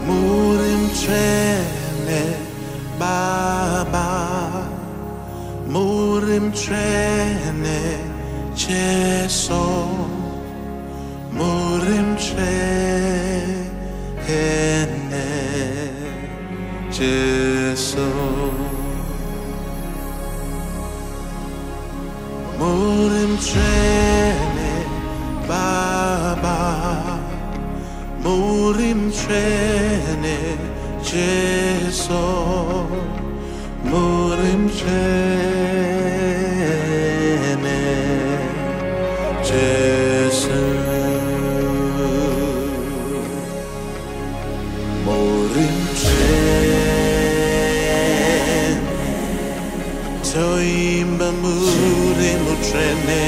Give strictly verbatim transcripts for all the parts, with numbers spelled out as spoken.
Murimchene Baba, Murimchene Jesu, Murimchene Jesu, Murimchene Baba, Murimchene Jesu, Murimchene Jesu, Murimchene Toimba Murimchene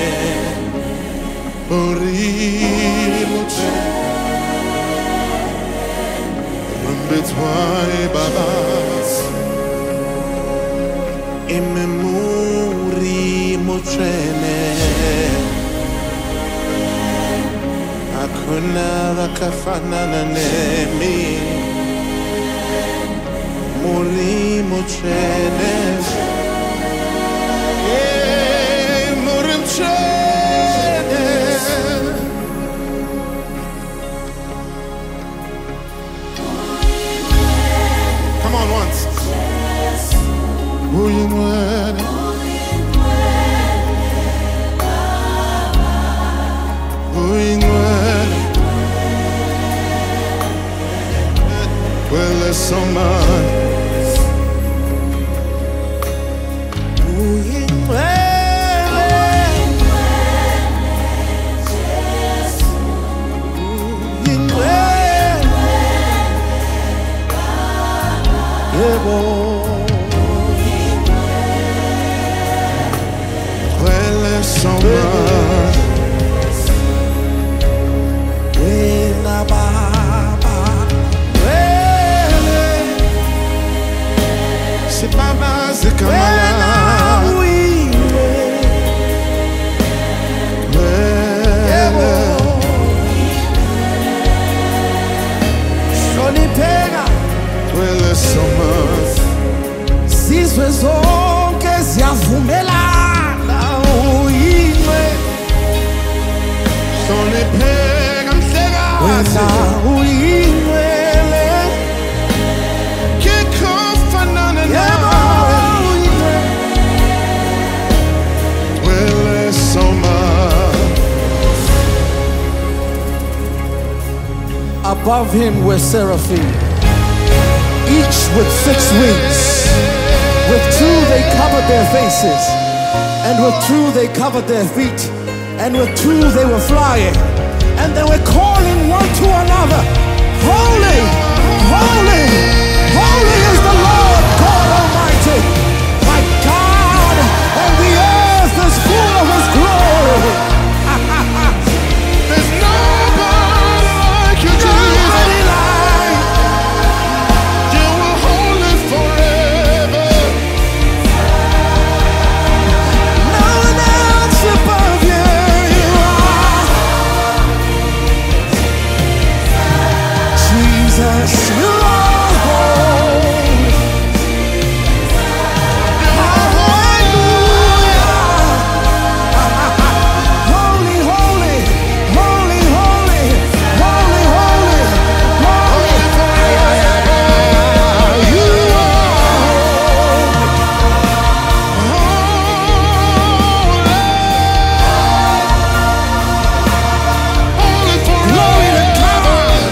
Murimchene Betwai babas Imemuri muchene Akuna vakafana na nemi Muri muchene Eh, muri muchene Come on once. Uyinwele, Uyinwele. Well, there's so much. Uyinwele, Uyinwele, Yebo. So much. When I baba, when si mama zikamala, when Shoni pega, well there's so much. Sizwe zonke ziyavumela. Wena uyinwele Kikofanana nawe Well, there's so much. Above him were seraphim, each with six wings. With two they covered their faces, and with two they covered their feet, and with two they were flying. And they were calling one to another, Holy, holy, holy is the Lord God Almighty. My God, and the earth is full of his glory. There's nobody like you, nobody like you. Were holy forever. No one else above you. Jesus, you are holy. Hallelujah. Holy, holy, holy, holy, holy, holy, holy. You are holy. Glory to God.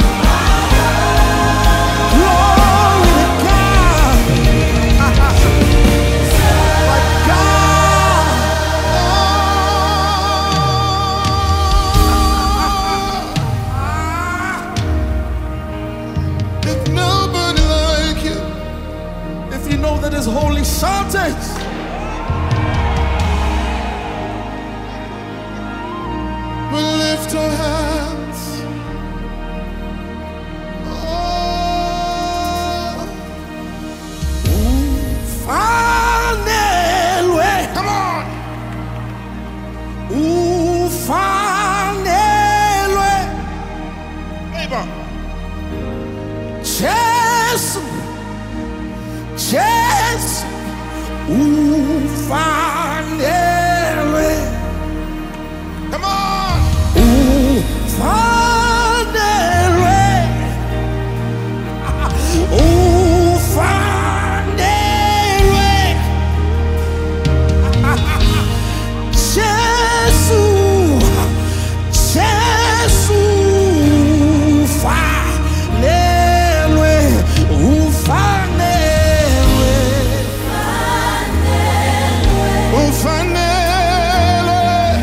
That is holy, shout it. We lift our hands. Oh. Ufanelwe. Come on. Ufanelwe. Abel. Jesus, Jesus, ufanele. Come on. Ufanele. Ufanele. Jesus, Jesus, ufanele. Ufanele. Ufanele.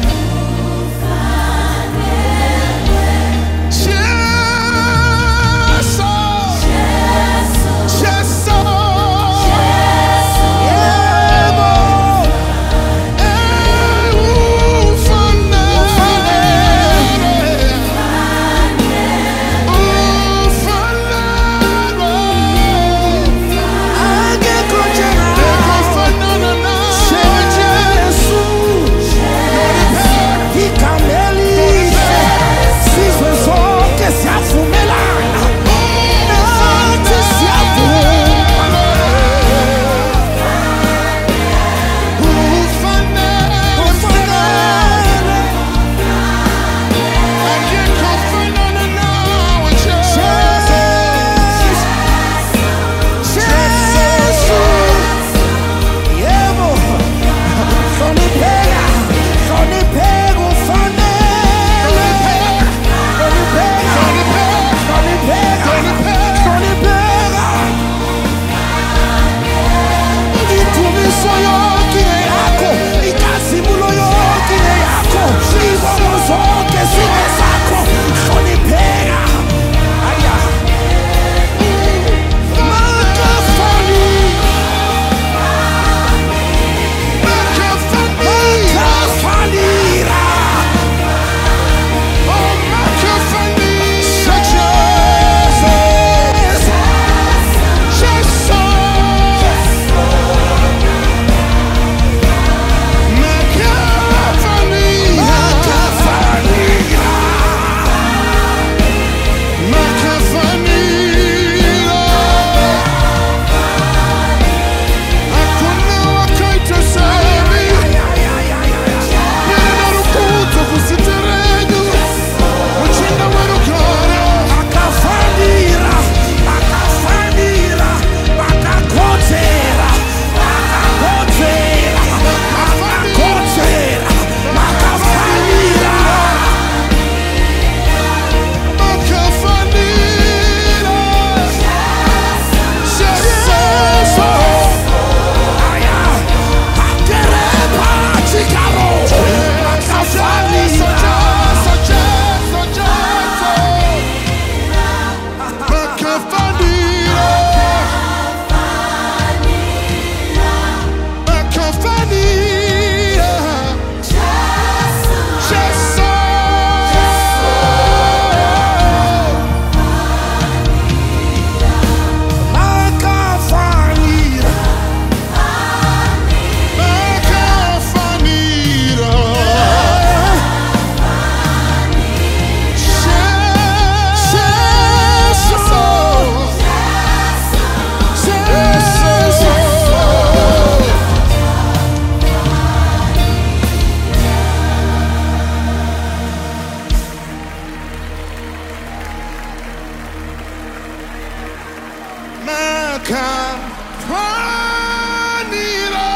Makafanira,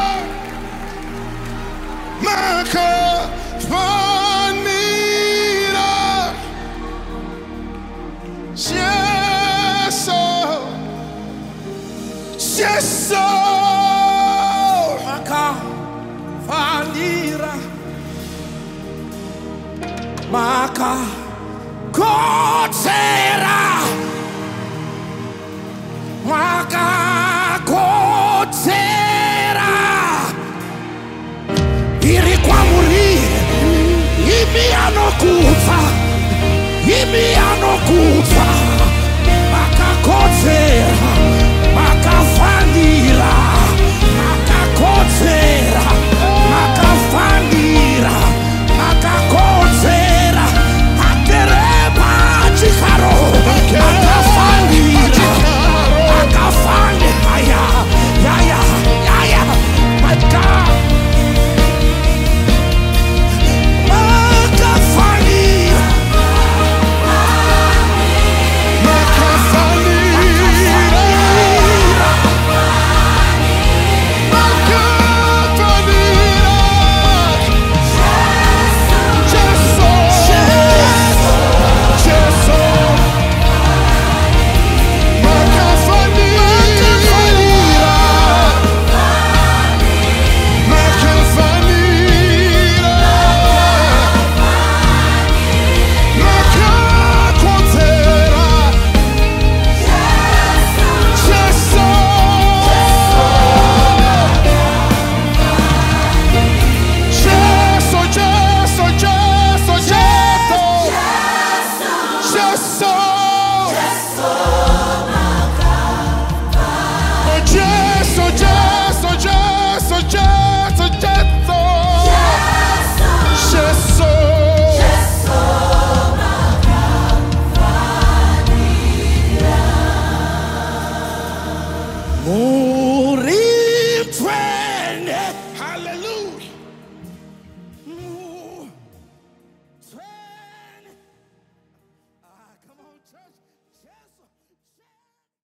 Makafanira, yes, yes, Makafanira, Maka, God say.